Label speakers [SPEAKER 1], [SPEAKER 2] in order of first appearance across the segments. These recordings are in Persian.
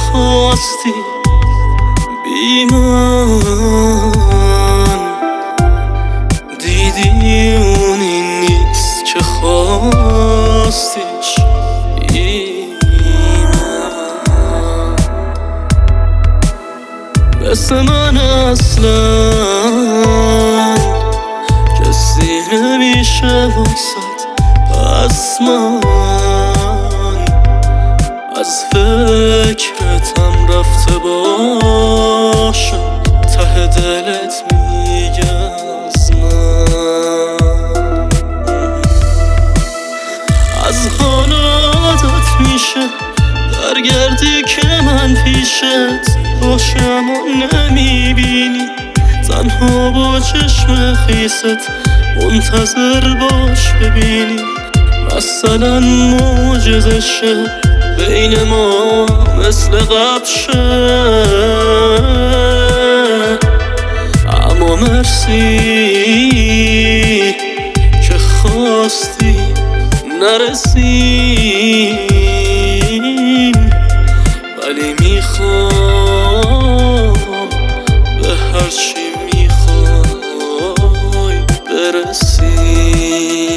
[SPEAKER 1] خواستی بی من دیدی اونی نیست که خواستیش بی من مثل من اصلا کسی نمیشه واسد پس من از فکرتم رفته باشم ته دلت میگه از من از حالاتت میشه برگردی که من پیشت باشم و نمیبینی تنها با چشم خیست منتظر باش ببینی مثلا معجزه شه بین ما مثل قبل شه اما مرسی که خواستی نرسیم ولی میخوام به هرچی میخوای برسی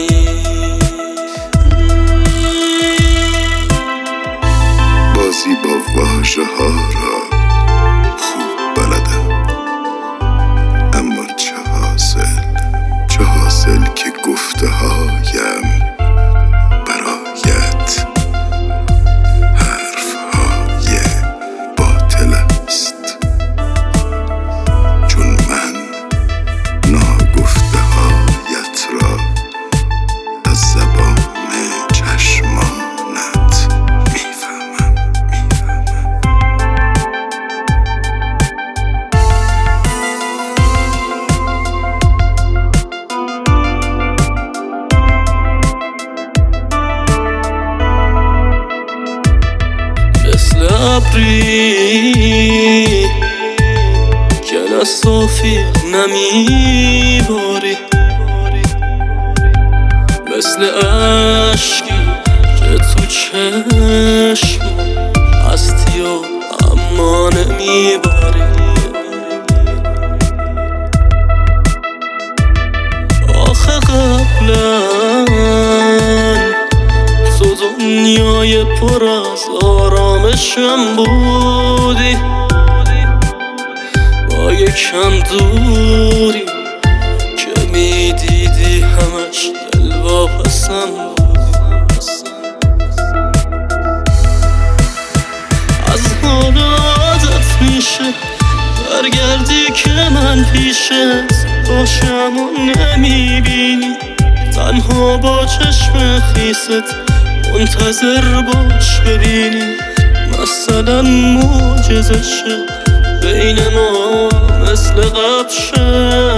[SPEAKER 2] بازی با واژه ها را خوب بلدم اما چه حاصل که گفته هایم برایت حرف های باطل است چون من ناگفته هایت را از زبان چشمانت میفهمم
[SPEAKER 1] مثل ابری که نصافی نمیباری مثل عشقی که تو چشم هستی و اما نمیباری آخه قبلا تو دنیای پر از آرامشم بودی با یکم دوری که میدیدی همش دلواپسم بودی از حالاتت میشه برگردی که من پیشت باشم و نمیبینی تنها با چشم خیست منتظر باش ببینی مثلا معجزه شه بین ما مثل قبل شه